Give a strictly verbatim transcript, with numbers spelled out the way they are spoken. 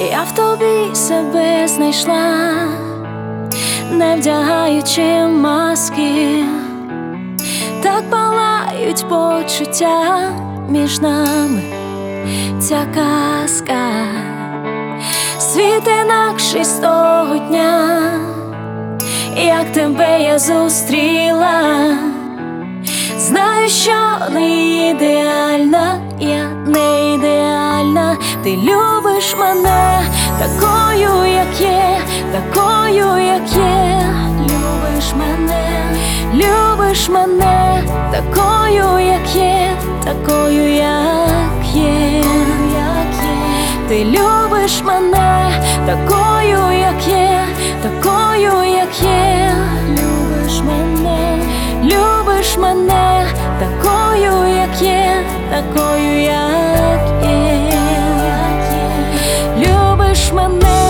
Я в тобі себе знайшла, не вдягаючи маски. Так палають почуття між нами, ця казка. Світ інакший з того дня, як тебе я зустріла. Знаю, що не ідеальна, я не ідеальна. Ти любиш мене такою, як є, такою, як є. Любиш мене, любиш мене такою, як є, такою, як є. Ти любиш мене такою, як є, такою, як є. Любиш мене, любиш мене такою, як є, такою, як є. Любиш мене.